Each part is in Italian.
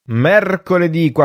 Mercoledì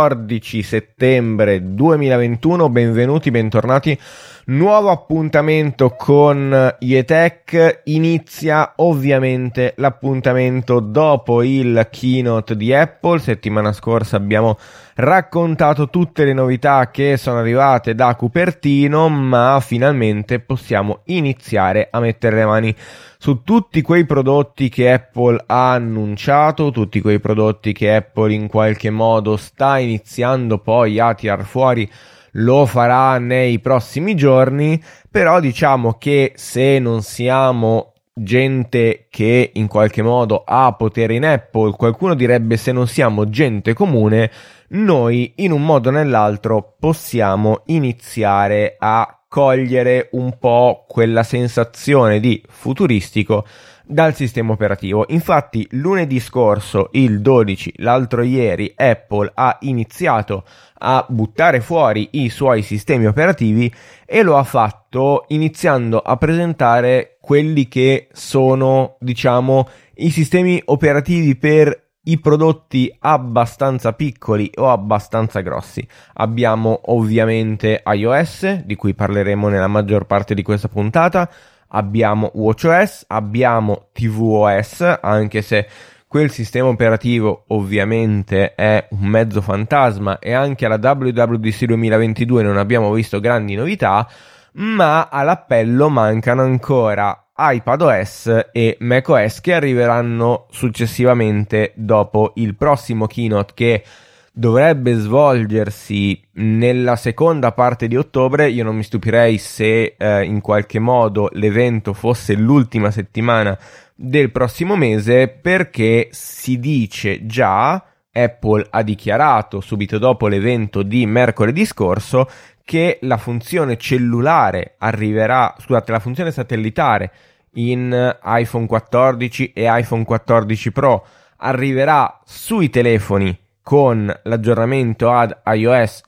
14 settembre 2021, bentornati. Nuovo appuntamento con YETech. Inizia ovviamente l'appuntamento dopo il keynote di Apple. Settimana scorsa abbiamo raccontato tutte le novità che sono arrivate da Cupertino, ma finalmente possiamo iniziare a mettere le mani su tutti quei prodotti che Apple ha annunciato, tutti quei prodotti che Apple in qualche modo sta iniziando poi a tirar fuori. Lo farà nei prossimi giorni, però diciamo che se non siamo gente che in qualche modo ha potere in Apple, qualcuno direbbe se non siamo gente comune, noi in un modo o nell'altro possiamo iniziare a cogliere un po' quella sensazione di futuristico dal sistema operativo. Infatti lunedì scorso, il 12, l'altro ieri, Apple ha iniziato a buttare fuori i suoi sistemi operativi e lo ha fatto iniziando a presentare quelli che sono, diciamo, i sistemi operativi per i prodotti abbastanza piccoli o abbastanza grossi. Abbiamo ovviamente iOS, di cui parleremo nella maggior parte di questa puntata, abbiamo WatchOS, abbiamo tvOS, anche se quel sistema operativo ovviamente è un mezzo fantasma e anche alla WWDC 2022 non abbiamo visto grandi novità, ma all'appello mancano ancora iPadOS e macOS che arriveranno successivamente dopo il prossimo keynote che dovrebbe svolgersi nella seconda parte di ottobre. Io non mi stupirei se in qualche modo l'evento fosse l'ultima settimana del prossimo mese, perché si dice già, Apple ha dichiarato subito dopo l'evento di mercoledì scorso che la funzione cellulare arriverà, scusate, la funzione satellitare in iPhone 14 e iPhone 14 Pro arriverà sui telefoni con l'aggiornamento ad iOS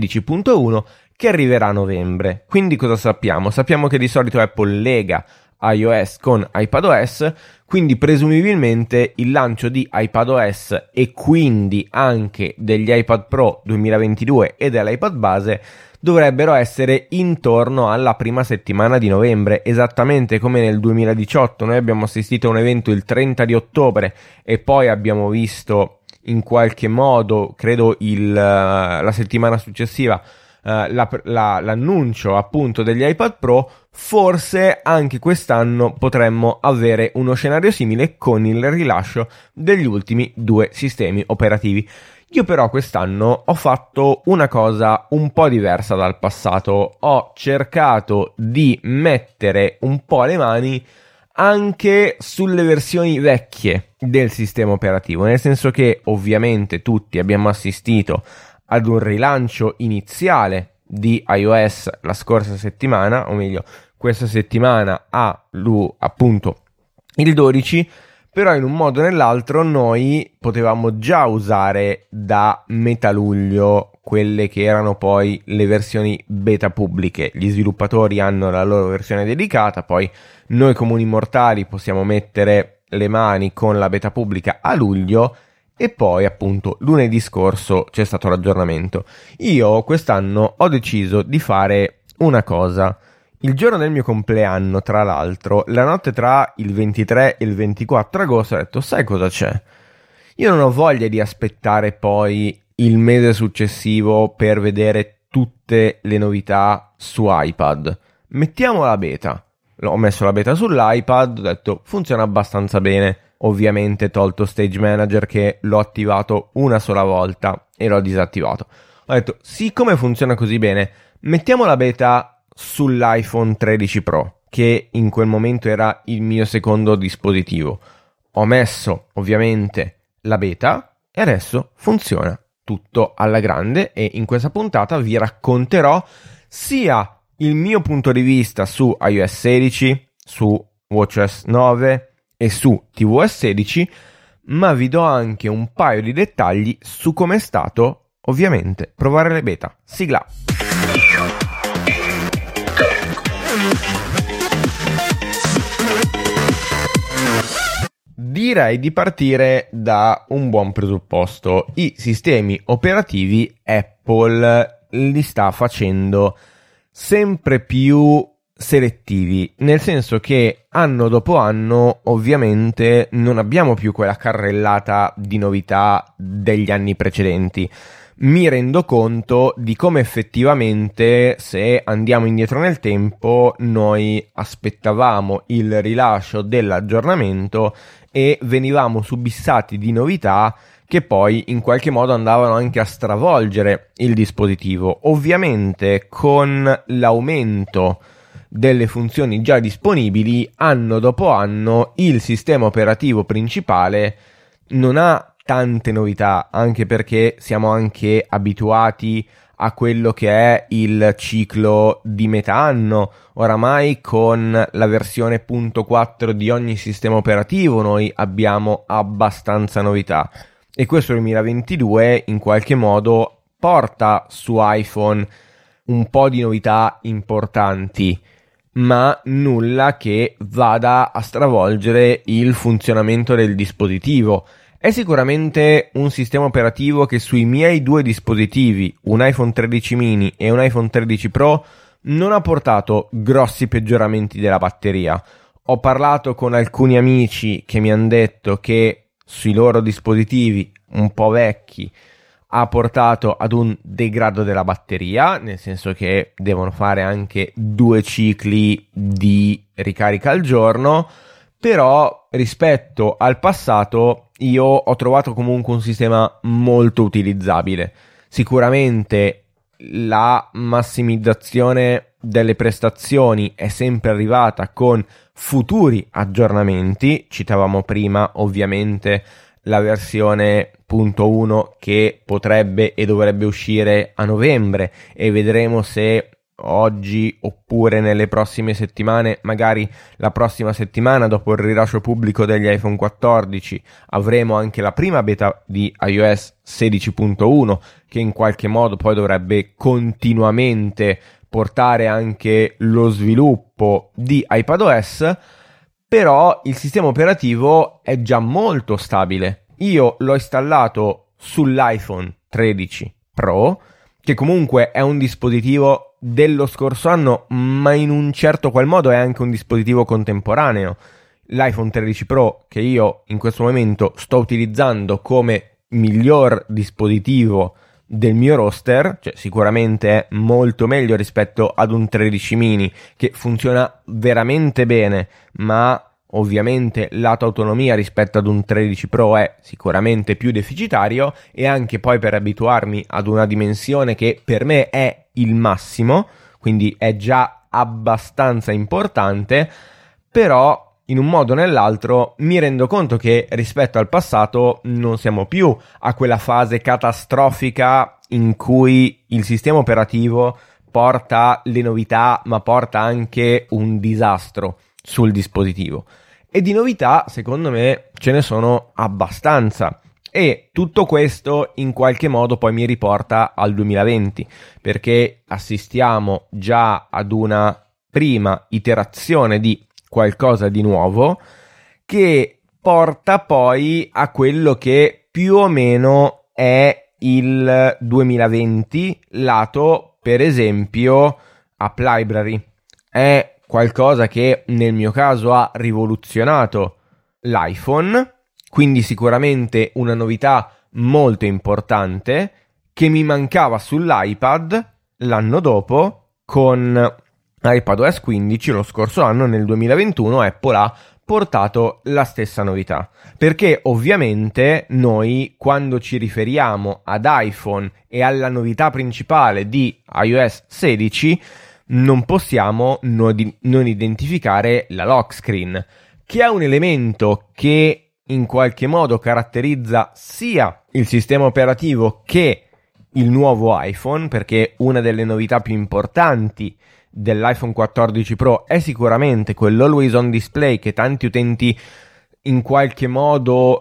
16.1 che arriverà a novembre. Quindi cosa sappiamo? Sappiamo che di solito Apple lega iOS con iPadOS, quindi presumibilmente il lancio di iPadOS e quindi anche degli iPad Pro 2022 e dell'iPad base dovrebbero essere intorno alla prima settimana di novembre, esattamente come nel 2018. Noi abbiamo assistito a un evento il 30 di ottobre e poi abbiamo visto in qualche modo, credo la settimana successiva, l'annuncio appunto degli iPad Pro. Forse anche quest'anno potremmo avere uno scenario simile con il rilascio degli ultimi due sistemi operativi. Io però quest'anno ho fatto una cosa un po' diversa dal passato. Ho cercato di mettere un po' le mani anche sulle versioni vecchie del sistema operativo, nel senso che ovviamente tutti abbiamo assistito ad un rilancio iniziale di iOS la scorsa settimana, o meglio questa settimana appunto il 12, però in un modo o nell'altro noi potevamo già usare da metà luglio quelle che erano poi le versioni beta pubbliche. Gli sviluppatori hanno la loro versione dedicata, poi noi comuni mortali possiamo mettere le mani con la beta pubblica a luglio e poi appunto lunedì scorso c'è stato l'aggiornamento. Io quest'anno ho deciso di fare una cosa. Il giorno del mio compleanno, tra l'altro, la notte tra il 23 e il 24 agosto, ho detto: sai cosa c'è? Io non ho voglia di aspettare poi il mese successivo per vedere tutte le novità su iPad. Mettiamo la beta. Ho messo la beta sull'iPad, ho detto funziona abbastanza bene. Ovviamente tolto Stage Manager, che l'ho attivato una sola volta e l'ho disattivato. Ho detto, siccome funziona così bene, mettiamo la beta sull'iPhone 13 Pro, che in quel momento era il mio secondo dispositivo. Ho messo ovviamente la beta e adesso funziona tutto alla grande, e in questa puntata vi racconterò sia il mio punto di vista su iOS 16, su WatchOS 9 e su tvOS 16, ma vi do anche un paio di dettagli su come è stato ovviamente provare le beta. Sigla. Direi di partire da un buon presupposto. I sistemi operativi Apple li sta facendo sempre più selettivi, nel senso che anno dopo anno ovviamente non abbiamo più quella carrellata di novità degli anni precedenti. Mi rendo conto di come effettivamente, se andiamo indietro nel tempo, noi aspettavamo il rilascio dell'aggiornamento e venivamo subissati di novità che poi in qualche modo andavano anche a stravolgere il dispositivo. Ovviamente con l'aumento delle funzioni già disponibili, anno dopo anno il sistema operativo principale non ha tante novità, anche perché siamo anche abituati a quello che è il ciclo di metà anno. Oramai con la versione .4 di ogni sistema operativo noi abbiamo abbastanza novità, e questo 2022 in qualche modo porta su iPhone un po' di novità importanti, ma nulla che vada a stravolgere il funzionamento del dispositivo. È sicuramente un sistema operativo che sui miei due dispositivi, un iPhone 13 mini e un iPhone 13 Pro, non ha portato grossi peggioramenti della batteria. Ho parlato con alcuni amici che mi hanno detto che sui loro dispositivi un po' vecchi ha portato ad un degrado della batteria, nel senso che devono fare anche 2 cicli di ricarica al giorno, però rispetto al passato io ho trovato comunque un sistema molto utilizzabile. Sicuramente la massimizzazione delle prestazioni è sempre arrivata con futuri aggiornamenti. Citavamo prima ovviamente la versione .1 che potrebbe e dovrebbe uscire a novembre, e vedremo se oggi oppure nelle prossime settimane, magari la prossima settimana dopo il rilascio pubblico degli iPhone 14, avremo anche la prima beta di iOS 16.1 che in qualche modo poi dovrebbe continuamente portare anche lo sviluppo di iPadOS. Però il sistema operativo è già molto stabile. Io l'ho installato sull'iPhone 13 Pro, che comunque è un dispositivo dello scorso anno, ma in un certo qual modo è anche un dispositivo contemporaneo. L'iPhone 13 Pro, che io in questo momento sto utilizzando come miglior dispositivo del mio roster, cioè sicuramente è molto meglio rispetto ad un 13 mini che funziona veramente bene, ma ovviamente lato autonomia rispetto ad un 13 Pro è sicuramente più deficitario, e anche poi per abituarmi ad una dimensione che per me è il massimo, quindi è già abbastanza importante. Però in un modo o nell'altro mi rendo conto che rispetto al passato non siamo più a quella fase catastrofica in cui il sistema operativo porta le novità ma porta anche un disastro sul dispositivo. E di novità secondo me ce ne sono abbastanza, e tutto questo in qualche modo poi mi riporta al 2020, perché assistiamo già ad una prima iterazione di qualcosa di nuovo che porta poi a quello che più o meno è il 2020 lato, per esempio, App Library. È qualcosa che nel mio caso ha rivoluzionato l'iPhone, quindi sicuramente una novità molto importante che mi mancava sull'iPad l'anno dopo. Con iPadOS 15 lo scorso anno, nel 2021, Apple ha portato la stessa novità, perché ovviamente noi quando ci riferiamo ad iPhone e alla novità principale di iOS 16 non possiamo non identificare la lock screen, che è un elemento che in qualche modo caratterizza sia il sistema operativo che il nuovo iPhone, perché una delle novità più importanti dell'iPhone 14 Pro è sicuramente quell'Always On Display che tanti utenti in qualche modo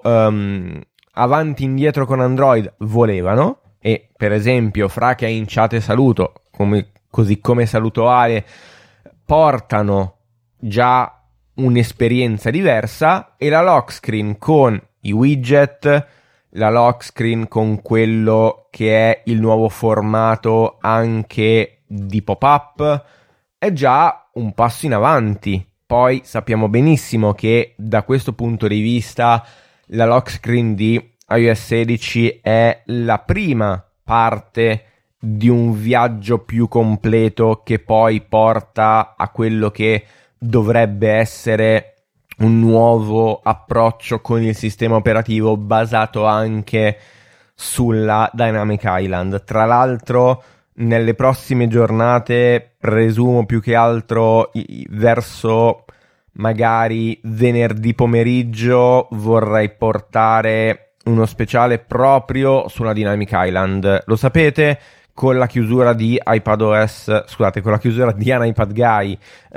avanti e indietro con Android volevano. E per esempio Fra, che è in chat e saluto, così come saluto Ale, portano già un'esperienza diversa, e la lock screen con i widget, la lock screen con quello che è il nuovo formato anche di pop-up è già un passo in avanti. Poi sappiamo benissimo che da questo punto di vista la lock screen di iOS 16 è la prima parte di un viaggio più completo che poi porta a quello che dovrebbe essere un nuovo approccio con il sistema operativo basato anche sulla Dynamic Island. Tra l'altro, nelle prossime giornate, presumo più che altro verso magari venerdì pomeriggio, vorrei portare uno speciale proprio sulla Dynamic Island. Lo sapete, con la chiusura di con la chiusura di An iPad Guy,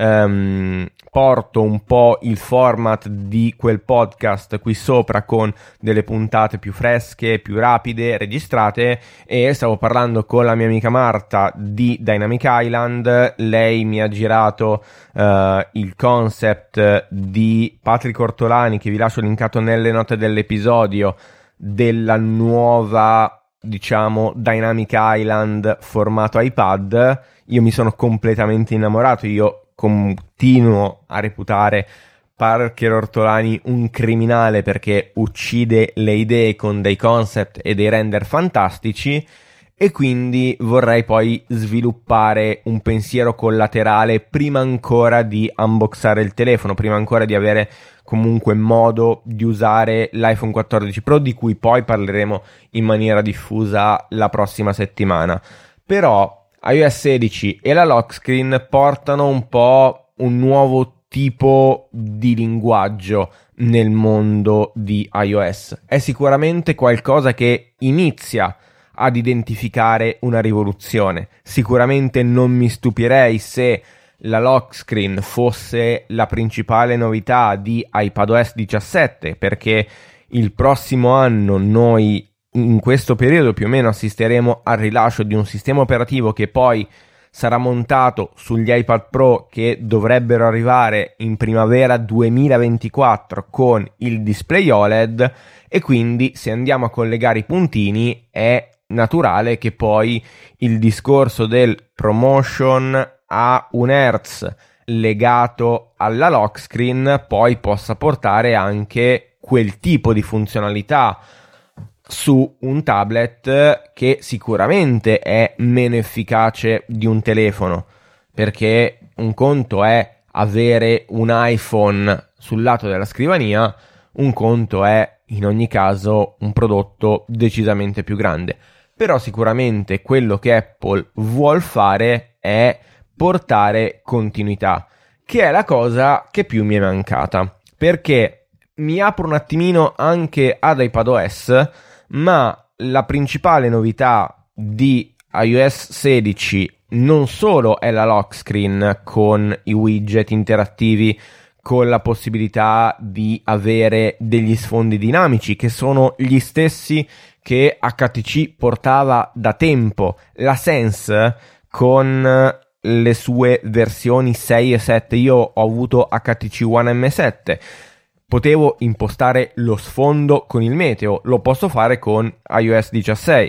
porto un po' il format di quel podcast qui sopra con delle puntate più fresche, più rapide, registrate, e stavo parlando con la mia amica Marta di Dynamic Island. Lei mi ha girato il concept di Patrick Ortolani, che vi lascio linkato nelle note dell'episodio, della nuova, diciamo, Dynamic Island formato iPad. Io mi sono completamente innamorato. Io continuo a reputare Parker Ortolani un criminale perché uccide le idee con dei concept e dei render fantastici, e quindi vorrei poi sviluppare un pensiero collaterale prima ancora di unboxare il telefono, prima ancora di avere comunque modo di usare l'iPhone 14 Pro, di cui poi parleremo in maniera diffusa la prossima settimana. Però iOS 16 e la lock screen portano un po' un nuovo tipo di linguaggio nel mondo di iOS. È sicuramente qualcosa che inizia ad identificare una rivoluzione. Sicuramente non mi stupirei se la lock screen fosse la principale novità di iPadOS 17, perché il prossimo anno noi in questo periodo più o meno assisteremo al rilascio di un sistema operativo che poi sarà montato sugli iPad Pro, che dovrebbero arrivare in primavera 2024 con il display OLED, e quindi se andiamo a collegare i puntini è naturale che poi il discorso del promotion a 1 Hz legato alla lock screen poi possa portare anche quel tipo di funzionalità su un tablet che sicuramente è meno efficace di un telefono, perché un conto è avere un iPhone sul lato della scrivania, un conto è in ogni caso un prodotto decisamente più grande. Però sicuramente quello che Apple vuol fare è portare continuità, che è la cosa che più mi è mancata, perché mi apro un attimino anche ad iPadOS, ma la principale novità di iOS 16 non solo è la lock screen con i widget interattivi, con la possibilità di avere degli sfondi dinamici che sono gli stessi che HTC portava da tempo. La Sense con le sue versioni 6 e 7, io ho avuto HTC One M7, potevo impostare lo sfondo con il meteo, lo posso fare con iOS 16,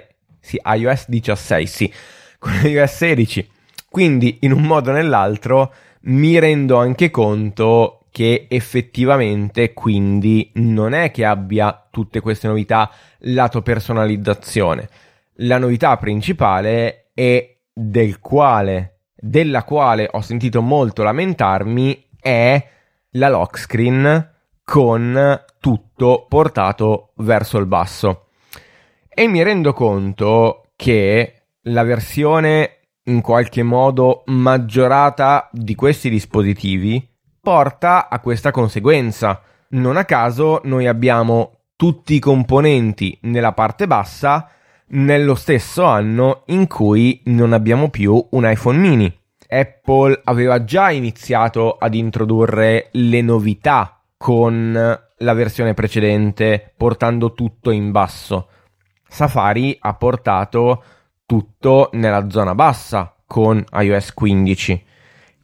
con iOS 16. Quindi in un modo o nell'altro mi rendo anche conto che effettivamente quindi non è che abbia tutte queste novità lato personalizzazione. La novità principale e della quale ho sentito molto lamentarmi è la lock screen con tutto portato verso il basso, e mi rendo conto che la versione in qualche modo maggiorata di questi dispositivi porta a questa conseguenza. Non a caso noi abbiamo tutti i componenti nella parte bassa nello stesso anno in cui non abbiamo più un iPhone mini. Apple aveva già iniziato ad introdurre le novità con la versione precedente, portando tutto in basso. Safari ha portato tutto nella zona bassa con iOS 15.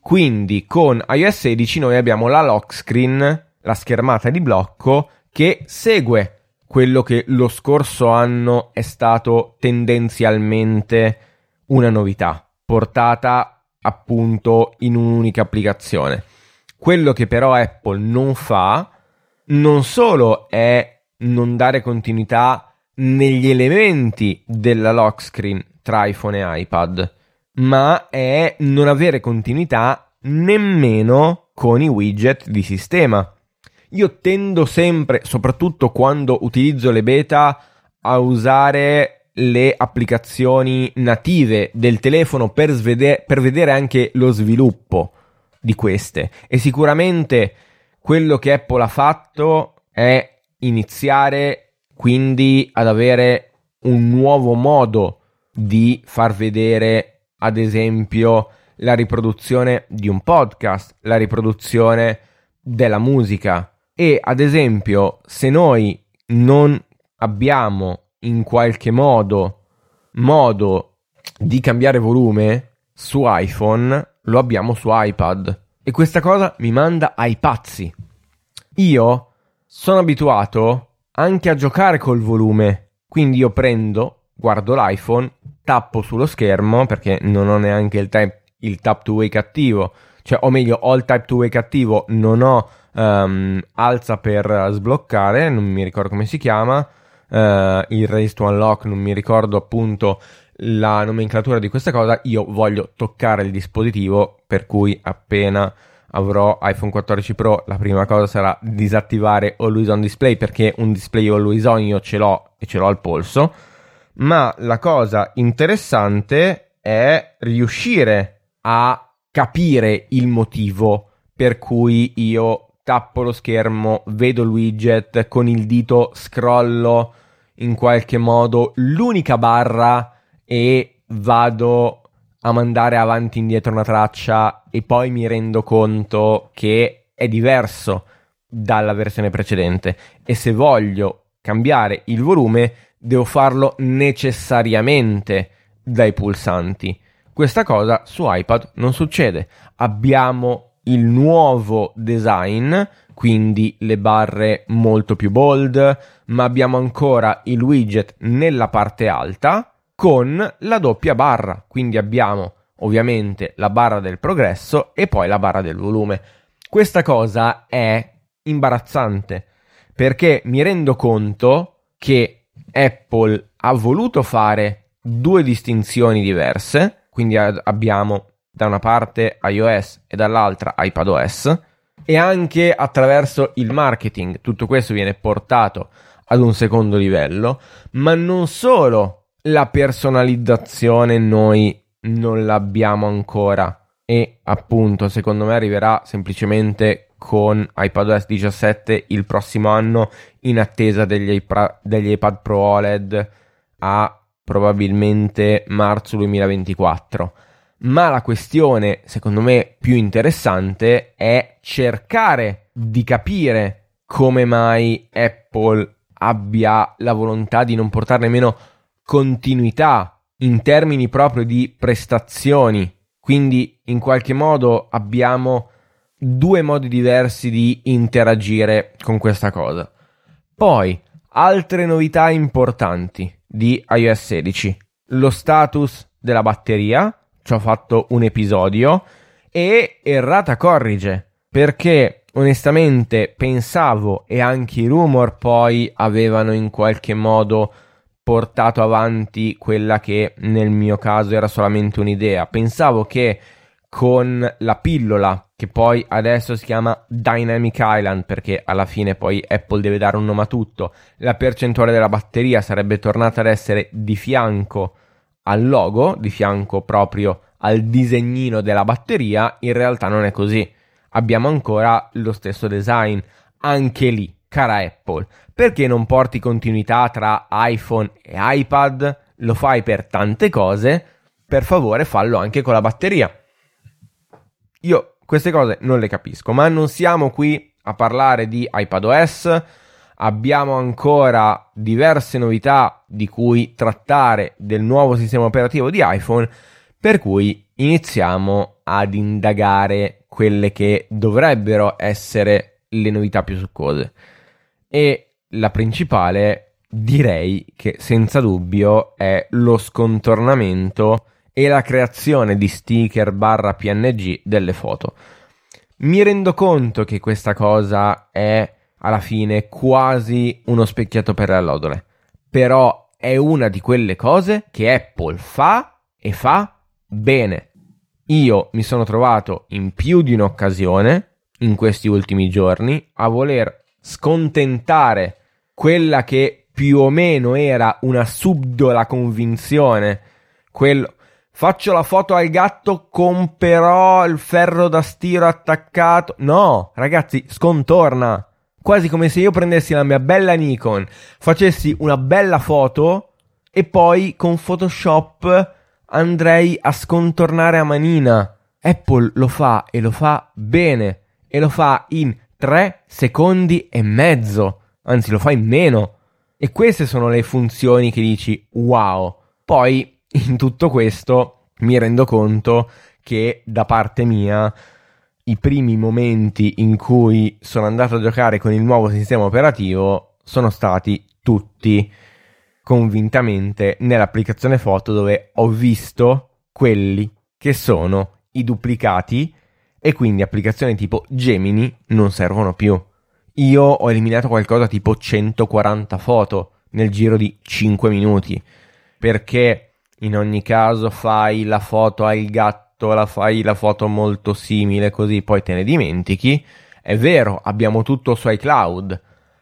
Quindi con iOS 16 noi abbiamo la lock screen, la schermata di blocco, che segue quello che lo scorso anno è stato tendenzialmente una novità, portata appunto in un'unica applicazione. Quello che però Apple non fa, non solo è non dare continuità negli elementi della lock screen tra iPhone e iPad, ma è non avere continuità nemmeno con i widget di sistema. Io tendo sempre, soprattutto quando utilizzo le beta, a usare le applicazioni native del telefono per vedere anche lo sviluppo di queste. E sicuramente quello che Apple ha fatto è iniziare quindi ad avere un nuovo modo di far vedere, ad esempio, la riproduzione di un podcast, la riproduzione della musica. E ad esempio, se noi non abbiamo in qualche modo di cambiare volume su iPhone, lo abbiamo su iPad. E questa cosa mi manda ai pazzi. Io sono abituato anche a giocare col volume, quindi io guardo l'iPhone, tappo sullo schermo, perché non ho neanche il tap to wake attivo, cioè, o meglio, ho il tap to wake attivo, non ho alza per sbloccare, non mi ricordo come si chiama, il raise to unlock, non mi ricordo appunto la nomenclatura di questa cosa. Io voglio toccare il dispositivo, per cui appena avrò iPhone 14 Pro la prima cosa sarà disattivare Always On Display, perché un display Always On io ce l'ho e ce l'ho al polso. Ma la cosa interessante è riuscire a capire il motivo per cui io tappo lo schermo, vedo il widget, con il dito scrollo in qualche modo l'unica barra e vado a mandare avanti e indietro una traccia e poi mi rendo conto che è diverso dalla versione precedente, e se voglio cambiare il volume devo farlo necessariamente dai pulsanti. Questa cosa su iPad non succede. Abbiamo il nuovo design, quindi le barre molto più bold, ma abbiamo ancora il widget nella parte alta con la doppia barra, quindi abbiamo ovviamente la barra del progresso e poi la barra del volume. Questa cosa è imbarazzante, perché mi rendo conto che Apple ha voluto fare due distinzioni diverse, quindi abbiamo da una parte iOS e dall'altra iPadOS, e anche attraverso il marketing tutto questo viene portato ad un secondo livello. Ma non solo, la personalizzazione noi non l'abbiamo ancora, e appunto secondo me arriverà semplicemente con iPadOS 17 il prossimo anno, in attesa degli iPad Pro OLED a probabilmente marzo 2024. Ma la questione, secondo me, più interessante è cercare di capire come mai Apple abbia la volontà di non portare nemmeno continuità in termini proprio di prestazioni. Quindi, in qualche modo, abbiamo due modi diversi di interagire con questa cosa. Poi, altre novità importanti di iOS 16. Lo status della batteria. Ci ho fatto un episodio, e errata corrige, perché onestamente pensavo, e anche i rumor poi avevano in qualche modo portato avanti quella che nel mio caso era solamente un'idea. Pensavo che con la pillola, che poi adesso si chiama Dynamic Island, perché alla fine poi Apple deve dare un nome a tutto, la percentuale della batteria sarebbe tornata ad essere di fianco al logo, di fianco proprio al disegnino della batteria. In realtà non è così, abbiamo ancora lo stesso design. Anche lì, cara Apple, perché non porti continuità tra iPhone e iPad? Lo fai per tante cose, per favore fallo anche con la batteria. Io queste cose non le capisco, ma non siamo qui a parlare di iPadOS. Abbiamo ancora diverse novità di cui trattare del nuovo sistema operativo di iPhone, per cui iniziamo ad indagare quelle che dovrebbero essere le novità più succose. E la principale, direi che senza dubbio, è lo scontornamento e la creazione di sticker / PNG delle foto. Mi rendo conto che questa cosa è alla fine quasi uno specchietto per le allodole, però è una di quelle cose che Apple fa e fa bene. Io mi sono trovato in più di un'occasione in questi ultimi giorni a voler scontentare quella che più o meno era una subdola convinzione, quello faccio la foto al gatto con però il ferro da stiro attaccato. No, ragazzi, scontorna. Quasi come se io prendessi la mia bella Nikon, facessi una bella foto e poi con Photoshop andrei a scontornare a manina. Apple lo fa e lo fa bene e lo fa in 3 secondi e mezzo, anzi lo fa in meno. E queste sono le funzioni che dici wow. Poi in tutto questo mi rendo conto che da parte mia i primi momenti in cui sono andato a giocare con il nuovo sistema operativo sono stati tutti convintamente nell'applicazione foto, dove ho visto quelli che sono i duplicati e quindi applicazioni tipo Gemini non servono più. Io ho eliminato qualcosa tipo 140 foto nel giro di 5 minuti perché in ogni caso fai la foto al gatto, fai la foto molto simile, così poi te ne dimentichi. È vero, abbiamo tutto su iCloud,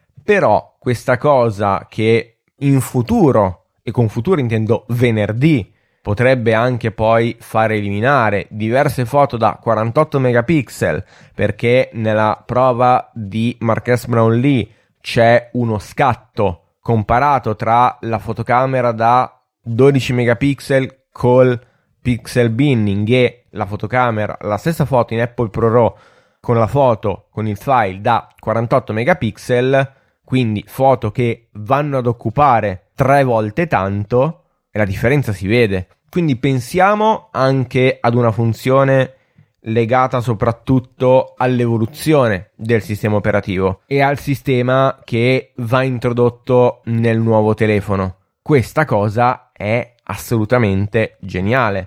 però questa cosa che in futuro, e con futuro intendo venerdì, potrebbe anche poi far eliminare diverse foto da 48 megapixel, perché nella prova di Marques Brownlee c'è uno scatto comparato tra la fotocamera da 12 megapixel col pixel binning e la fotocamera, la stessa foto in Apple ProRAW con la foto, con il file da 48 megapixel, quindi foto che vanno ad occupare 3 volte tanto e la differenza si vede. Quindi pensiamo anche ad una funzione legata soprattutto all'evoluzione del sistema operativo e al sistema che va introdotto nel nuovo telefono. Questa cosa è assolutamente geniale.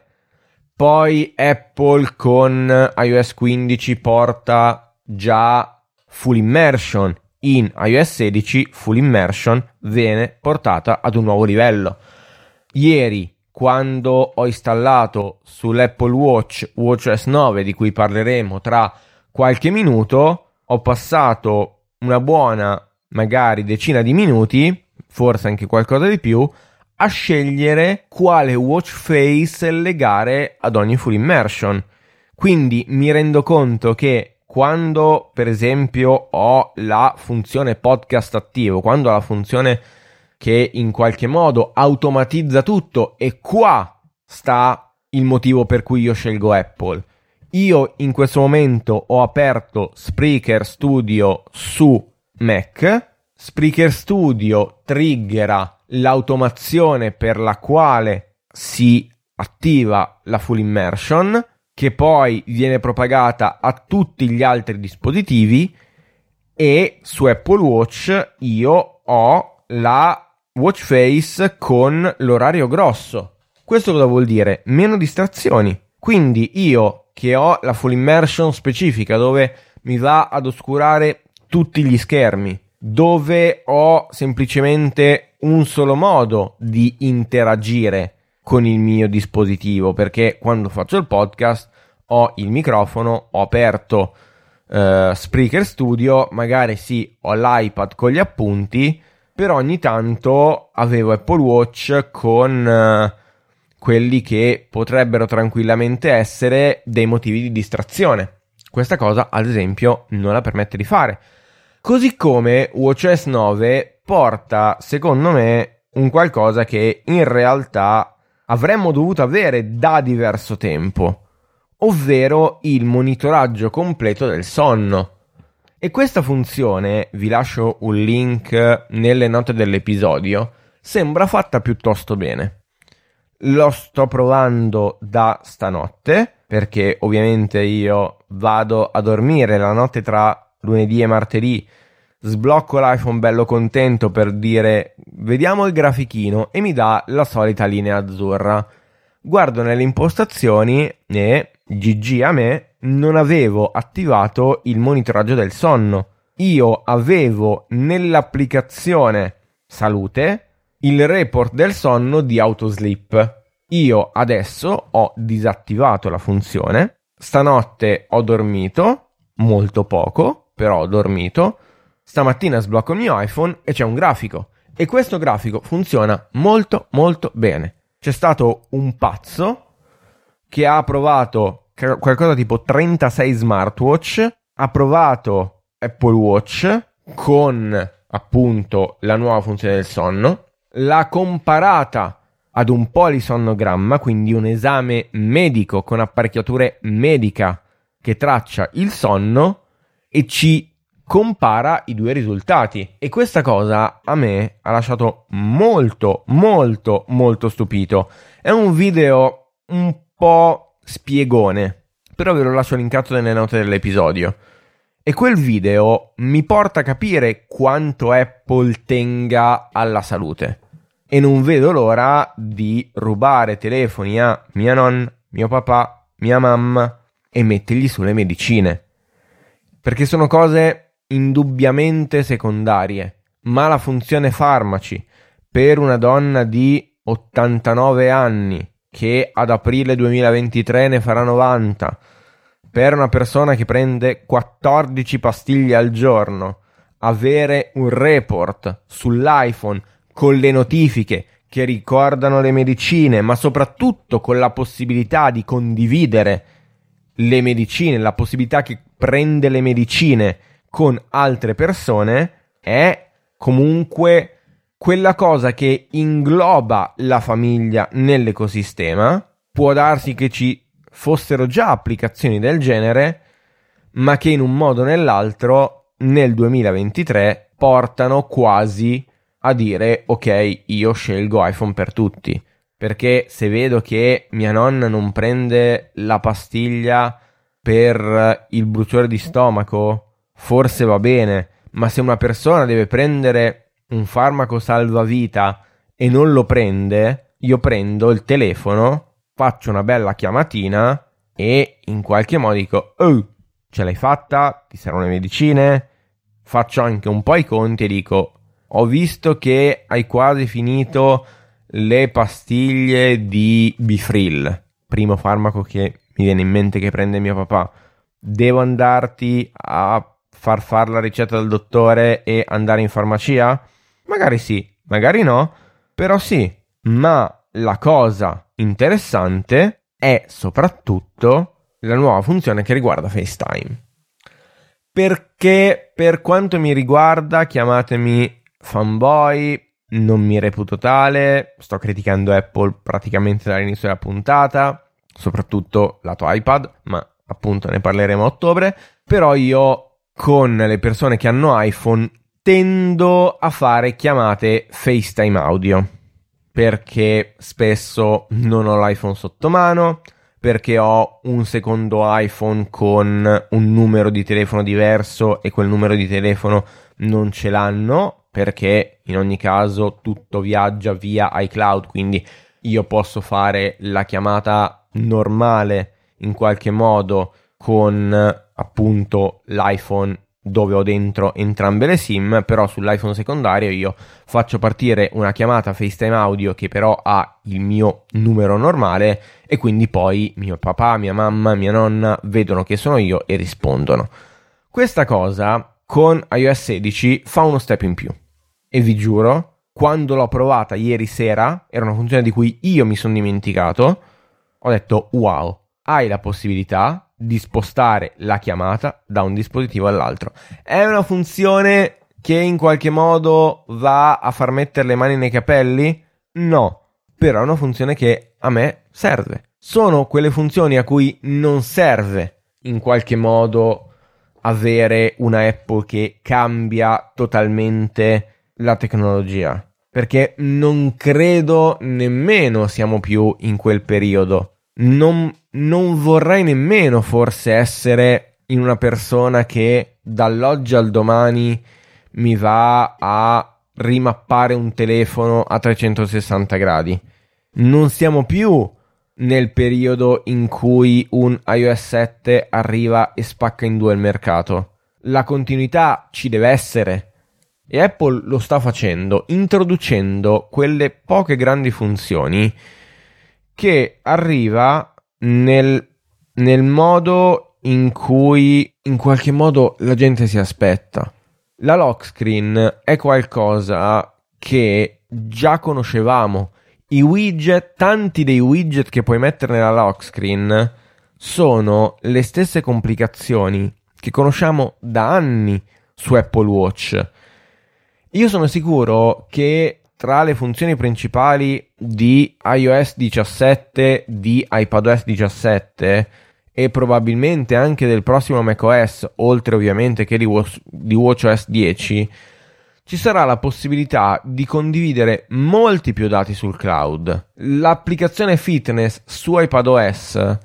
Poi Apple con iOS 15 porta già Full Immersion. In iOS 16 Full Immersion viene portata ad un nuovo livello. Ieri, quando ho installato sull'Apple Watch WatchOS 9, di cui parleremo tra qualche minuto, ho passato una buona magari decina di minuti, forse anche qualcosa di più, a scegliere quale watch face legare ad ogni full immersion. Quindi mi rendo conto che quando per esempio ho la funzione podcast attivo, quando ho la funzione che in qualche modo automatizza tutto, e qua sta il motivo per cui io scelgo Apple. Io in questo momento ho aperto Spreaker Studio su Mac. Spreaker Studio triggera l'automazione per la quale si attiva la full immersion, che poi viene propagata a tutti gli altri dispositivi, e su Apple Watch io ho la watch face con l'orario grosso. Questo cosa vuol dire? Meno distrazioni. Quindi io che ho la full immersion specifica, dove mi va ad oscurare tutti gli schermi, dove ho semplicemente un solo modo di interagire con il mio dispositivo, perché quando faccio il podcast ho il microfono, ho aperto Spreaker Studio, magari sì, ho l'iPad con gli appunti, però ogni tanto avevo Apple Watch con quelli che potrebbero tranquillamente essere dei motivi di distrazione. Questa cosa, ad esempio, non la permette di fare. Così come WatchOS 9 porta, secondo me, un qualcosa che in realtà avremmo dovuto avere da diverso tempo, ovvero il monitoraggio completo del sonno. E questa funzione, vi lascio un link nelle note dell'episodio, sembra fatta piuttosto bene. lo sto provando da stanotte, perché ovviamente io vado a dormire la notte tra lunedì e martedì, sblocco l'iPhone bello contento per dire vediamo il grafichino e mi dà la solita linea azzurra. Guardo nelle impostazioni e GG a me, non avevo attivato il monitoraggio del sonno. Io avevo nell'applicazione Salute il report del sonno di Autosleep. Io adesso ho disattivato la funzione. Stanotte ho dormito, molto poco, però ho dormito. Stamattina sblocco il mio iPhone e c'è un grafico. E questo grafico funziona molto molto bene. C'è stato un pazzo che ha provato qualcosa tipo 36 smartwatch, ha provato Apple Watch con appunto la nuova funzione del sonno, l'ha comparata ad un polisonnogramma, quindi un esame medico con apparecchiature medica che traccia il sonno e ci compara i due risultati. E questa cosa a me ha lasciato molto molto molto stupito. È un video un po' spiegone, però ve lo lascio linkato nelle note dell'episodio. E quel video mi porta a capire quanto Apple tenga alla salute. E non vedo l'ora di rubare telefoni a mia nonna, mio papà, mia mamma e mettergli sulle medicine. Perché sono cose indubbiamente secondarie. Ma la funzione farmaci per una donna di 89 anni che ad aprile 2023 ne farà 90, per una persona che prende 14 pastiglie al giorno, avere un report sull'iPhone con le notifiche che ricordano le medicine, ma soprattutto con la possibilità di condividere le medicine, la possibilità che prende le medicine con altre persone, è comunque quella cosa che ingloba la famiglia nell'ecosistema. Può darsi che ci fossero già applicazioni del genere, ma che in un modo o nell'altro nel 2023 portano quasi a dire ok, io scelgo iPhone per tutti. Perché se vedo che mia nonna non prende la pastiglia per il bruciore di stomaco, forse va bene, ma se una persona deve prendere un farmaco salvavita e non lo prende, io prendo il telefono, faccio una bella chiamatina e in qualche modo dico oh, ce l'hai fatta? Ti servono le medicine? Faccio anche un po' i conti e dico ho visto che hai quasi finito le pastiglie di Bifril, primo farmaco che mi viene in mente che prende mio papà. Devo andarti a far la ricetta dal dottore e andare in farmacia? Magari sì, magari no, però sì. Ma la cosa interessante è soprattutto la nuova funzione che riguarda FaceTime. Perché per quanto mi riguarda, chiamatemi fanboy, non mi reputo tale, sto criticando Apple praticamente dall'inizio della puntata, soprattutto lato iPad, ma appunto ne parleremo a ottobre. Però io con le persone che hanno iPhone tendo a fare chiamate FaceTime audio, perché spesso non ho l'iPhone sotto mano, perché ho un secondo iPhone con un numero di telefono diverso e quel numero di telefono non ce l'hanno, perché in ogni caso tutto viaggia via iCloud, quindi io posso fare la chiamata normale in qualche modo con appunto l'iPhone dove ho dentro entrambe le SIM, però sull'iPhone secondario io faccio partire una chiamata FaceTime audio che però ha il mio numero normale e quindi poi mio papà, mia mamma, mia nonna vedono che sono io e rispondono. Questa cosa con iOS 16 fa uno step in più e vi giuro, quando l'ho provata ieri sera, era una funzione di cui io mi sono dimenticato, ho detto wow, hai la possibilità di spostare la chiamata da un dispositivo all'altro. È una funzione che in qualche modo va a far mettere le mani nei capelli? No, però è una funzione che a me serve. Sono quelle funzioni a cui non serve in qualche modo avere una Apple che cambia totalmente la tecnologia. perché non credo nemmeno siamo più in quel periodo. Non vorrei nemmeno forse essere in una persona che dall'oggi al domani mi va a rimappare un telefono a 360 gradi. Non siamo più nel periodo in cui un iOS 7 arriva e spacca in due il mercato. La continuità ci deve essere e Apple lo sta facendo, introducendo quelle poche grandi funzioni che arriva nel modo in cui in qualche modo la gente si aspetta. La lock screen è qualcosa che già conoscevamo. I widget, tanti dei widget che puoi mettere nella lock screen sono le stesse complicazioni che conosciamo da anni su Apple Watch. Io sono sicuro che tra le funzioni principali di iOS 17, di iPadOS 17 e probabilmente anche del prossimo macOS, oltre ovviamente che di watchOS 10, ci sarà la possibilità di condividere molti più dati sul cloud. L'applicazione fitness su iPadOS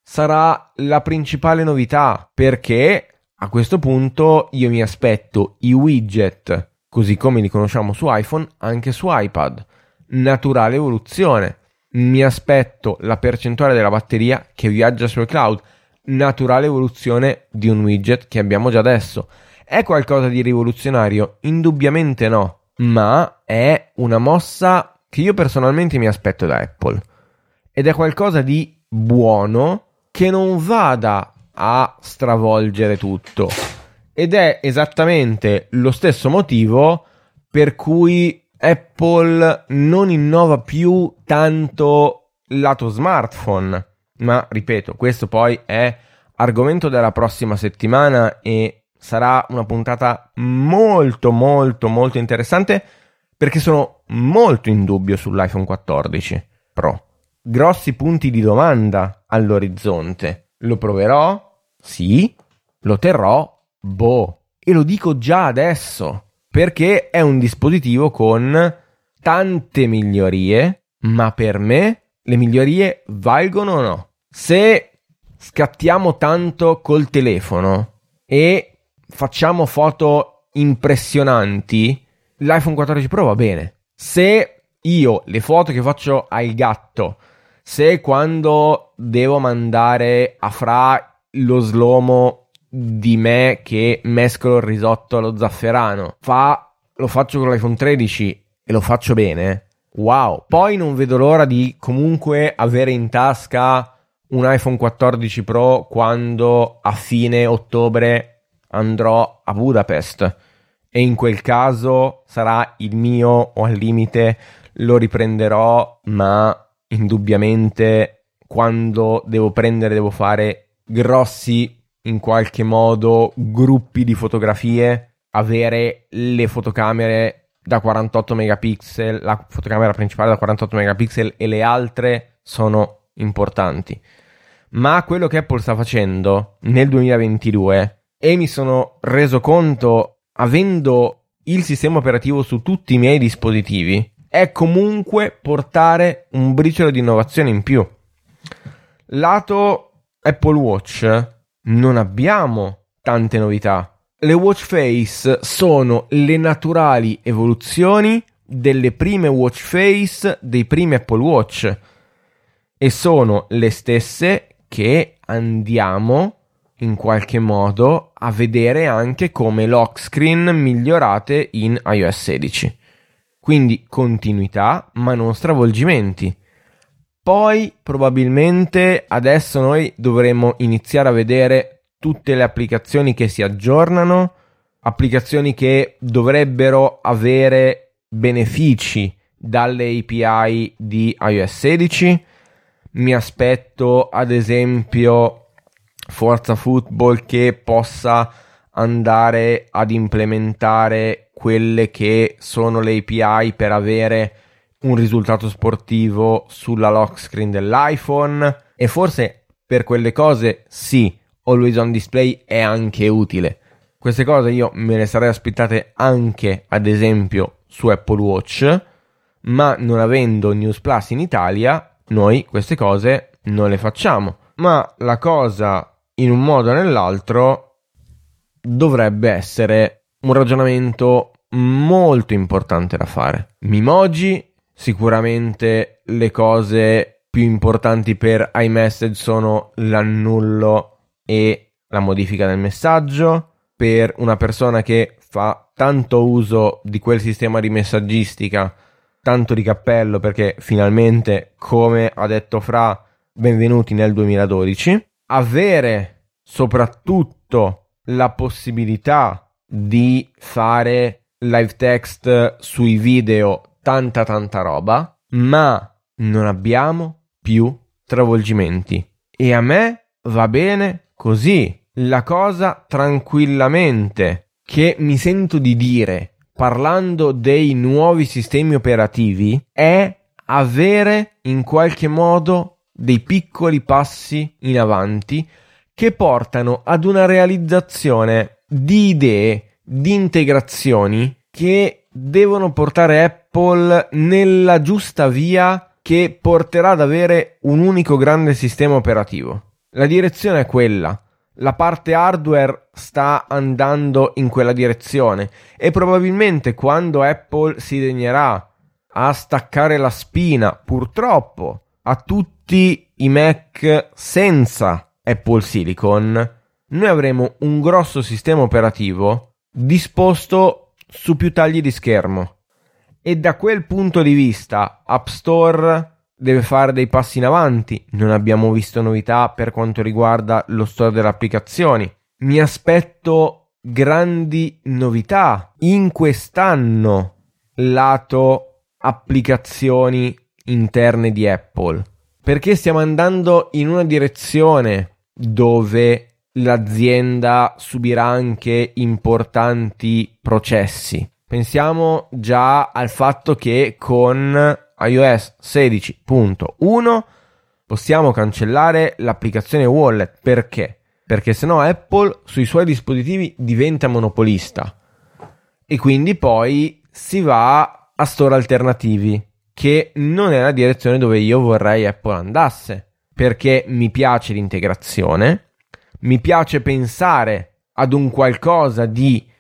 sarà la principale novità, perché a questo punto io mi aspetto i widget, così come li conosciamo su iPhone, anche su iPad. Naturale evoluzione. Mi aspetto la percentuale della batteria che viaggia sul cloud. Naturale evoluzione di un widget che abbiamo già adesso. È qualcosa di rivoluzionario? Indubbiamente no, ma è una mossa che io personalmente mi aspetto da Apple. Ed è qualcosa di buono che non vada a stravolgere tutto. Ed è esattamente lo stesso motivo per cui Apple non innova più tanto lato smartphone. Ma ripeto, questo poi è argomento della prossima settimana e sarà una puntata molto interessante, perché sono molto in dubbio sull'iPhone 14 Pro. Grossi punti di domanda all'orizzonte. Lo proverò? Sì. Lo terrò? Boh. E lo dico già adesso, perché è un dispositivo con tante migliorie, ma per me le migliorie valgono o no? Se scattiamo tanto col telefono e facciamo foto impressionanti, l'iPhone 14 Pro va bene. Se io le foto che faccio al gatto, se quando devo mandare a Fra lo slow-mo di me che mescolo il risotto allo zafferano, lo faccio con l'iPhone 13 e lo faccio bene, wow. Poi non vedo l'ora di comunque avere in tasca un iPhone 14 Pro quando a fine ottobre andrò a Budapest, e in quel caso sarà il mio, o al limite lo riprenderò, ma indubbiamente quando devo fare grossi, in qualche modo, gruppi di fotografie, avere le fotocamere da 48 megapixel, la fotocamera principale da 48 megapixel e le altre sono importanti. Ma quello che Apple sta facendo nel 2022, e mi sono reso conto avendo il sistema operativo su tutti i miei dispositivi, è comunque portare un briciolo di innovazione in più. Lato Apple Watch non abbiamo tante novità. Le watch face sono le naturali evoluzioni delle prime watch face dei primi Apple Watch e sono le stesse che andiamo in qualche modo a vedere anche come lock screen migliorate in iOS 16. Quindi continuità, ma non stravolgimenti. Poi probabilmente adesso noi dovremo iniziare a vedere tutte le applicazioni che si aggiornano, applicazioni che dovrebbero avere benefici dalle API di iOS 16. Mi aspetto ad esempio Forza Football che possa andare ad implementare quelle che sono le API per avere un risultato sportivo sulla lock screen dell'iPhone, e forse per quelle cose sì, Always On Display è anche utile. Queste cose io me le sarei aspettate anche ad esempio su Apple Watch, ma non avendo News Plus in Italia, noi queste cose non le facciamo. Ma la cosa, in un modo o nell'altro, dovrebbe essere un ragionamento molto importante da fare. Memoji, sicuramente le cose più importanti per iMessage sono l'annullo e la modifica del messaggio. Per una persona che fa tanto uso di quel sistema di messaggistica, tanto di cappello, perché finalmente, come ha detto Fra, benvenuti nel 2012. Avere soprattutto la possibilità di fare live text sui video, tanta roba, ma non abbiamo più travolgimenti. E a me va bene così. La cosa tranquillamente che mi sento di dire, parlando dei nuovi sistemi operativi, è avere in qualche modo dei piccoli passi in avanti che portano ad una realizzazione di idee, di integrazioni che devono portare Apple nella giusta via che porterà ad avere un unico grande sistema operativo. La direzione è quella. La parte hardware sta andando in quella direzione e probabilmente quando Apple si degnerà a staccare la spina, purtroppo, a tutti i Mac senza Apple Silicon, noi avremo un grosso sistema operativo disposto su più tagli di schermo. E da quel punto di vista App Store deve fare dei passi in avanti. Non abbiamo visto novità per quanto riguarda lo store delle applicazioni. Mi aspetto grandi novità in quest'anno lato applicazioni interne di Apple, perché stiamo andando in una direzione dove l'azienda subirà anche importanti processi. Pensiamo già al fatto che con iOS 16.1 possiamo cancellare l'applicazione Wallet. Perché? Perché sennò Apple sui suoi dispositivi diventa monopolista e quindi poi si va a store alternativi, che non è la direzione dove io vorrei Apple andasse, perché mi piace l'integrazione, mi piace pensare ad un qualcosa di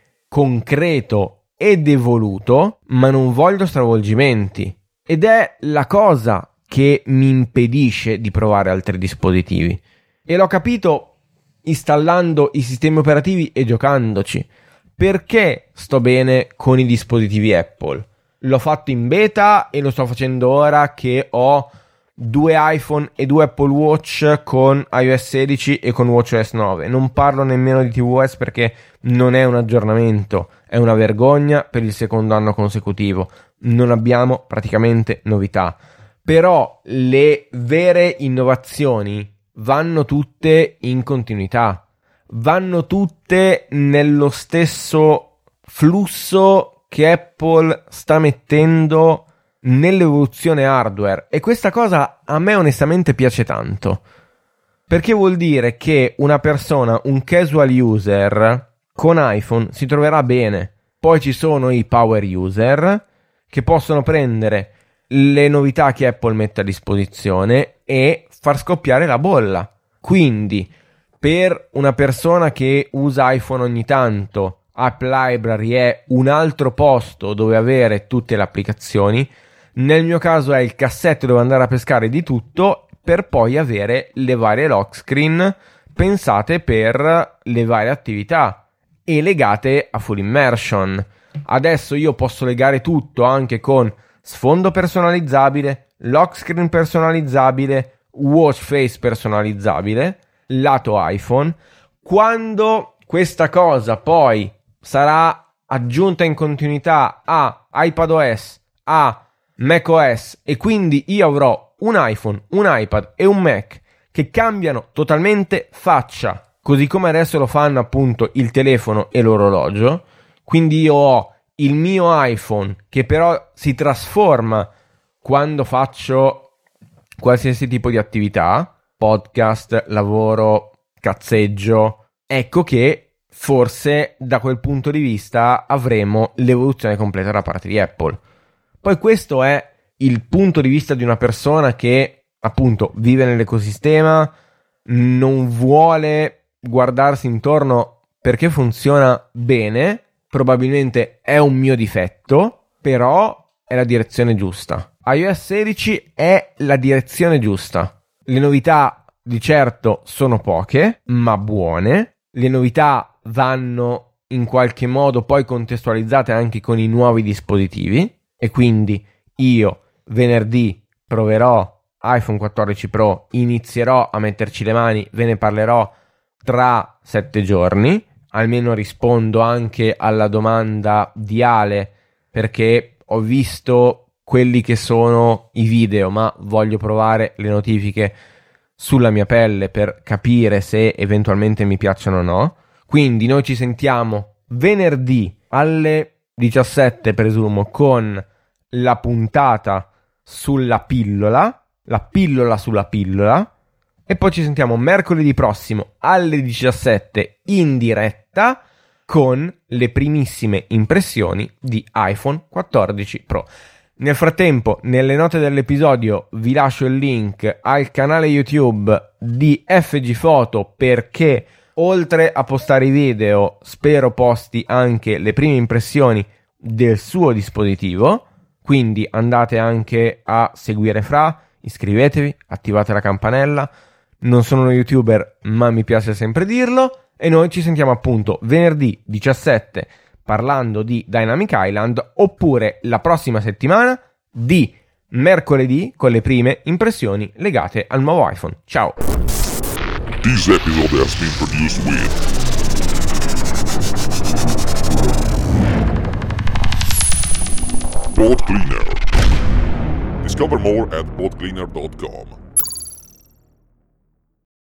concreto ed evoluto, ma non voglio stravolgimenti. Ed è la cosa che mi impedisce di provare altri dispositivi. E l'ho capito installando i sistemi operativi e giocandoci. Perché sto bene con i dispositivi Apple? L'ho fatto in beta e lo sto facendo ora che ho 2 iPhone e 2 Apple Watch con iOS 16 e con WatchOS 9. Non parlo nemmeno di tvOS perché non è un aggiornamento, è una vergogna per il secondo anno consecutivo. Non abbiamo praticamente novità. Però le vere innovazioni vanno tutte in continuità, vanno tutte nello stesso flusso che Apple sta mettendo nell'evoluzione hardware, e questa cosa a me onestamente piace tanto, perché vuol dire che una persona, un casual user con iPhone si troverà bene. Poi ci sono i power user che possono prendere le novità che Apple mette a disposizione e far scoppiare la bolla. Quindi per una persona che usa iPhone ogni tanto, App Library è un altro posto dove avere tutte le applicazioni. Nel mio caso è il cassetto dove andare a pescare di tutto, per poi avere le varie lock screen pensate per le varie attività e legate a full immersion. Adesso io posso legare tutto anche con sfondo personalizzabile, lock screen personalizzabile, watch face personalizzabile, lato iPhone. Quando questa cosa poi sarà aggiunta in continuità a iPadOS, a macOS, e quindi io avrò un iPhone, un iPad e un Mac che cambiano totalmente faccia, così come adesso lo fanno appunto il telefono e l'orologio. Quindi io ho il mio iPhone che però si trasforma quando faccio qualsiasi tipo di attività, podcast, lavoro, cazzeggio. Ecco che forse da quel punto di vista avremo l'evoluzione completa da parte di Apple. Poi questo è il punto di vista di una persona che appunto vive nell'ecosistema, non vuole guardarsi intorno perché funziona bene. Probabilmente è un mio difetto, però è la direzione giusta. iOS 16 è la direzione giusta. Le novità di certo sono poche, ma buone. Le novità vanno in qualche modo poi contestualizzate anche con i nuovi dispositivi, e quindi io venerdì proverò iPhone 14 Pro, inizierò a metterci le mani, ve ne parlerò tra 7 giorni, almeno rispondo anche alla domanda di Ale, perché ho visto quelli che sono i video, ma voglio provare le notifiche sulla mia pelle per capire se eventualmente mi piacciono o no. Quindi noi ci sentiamo venerdì alle 17, presumo, con la puntata sulla pillola, la pillola sulla pillola, e poi ci sentiamo mercoledì prossimo alle 17 in diretta con le primissime impressioni di iPhone 14 Pro. Nel frattempo, nelle note dell'episodio vi lascio il link al canale YouTube di FG Photo, perché oltre a postare i video spero posti anche le prime impressioni del suo dispositivo. Quindi andate anche a seguire Fra, iscrivetevi, attivate la campanella. Non sono uno YouTuber, ma mi piace sempre dirlo. E noi ci sentiamo appunto venerdì 17 parlando di Dynamic Island, oppure la prossima settimana di mercoledì con le prime impressioni legate al nuovo iPhone. Ciao! This episode has been produced with Pod Cleaner. Discover more at podcleaner.com.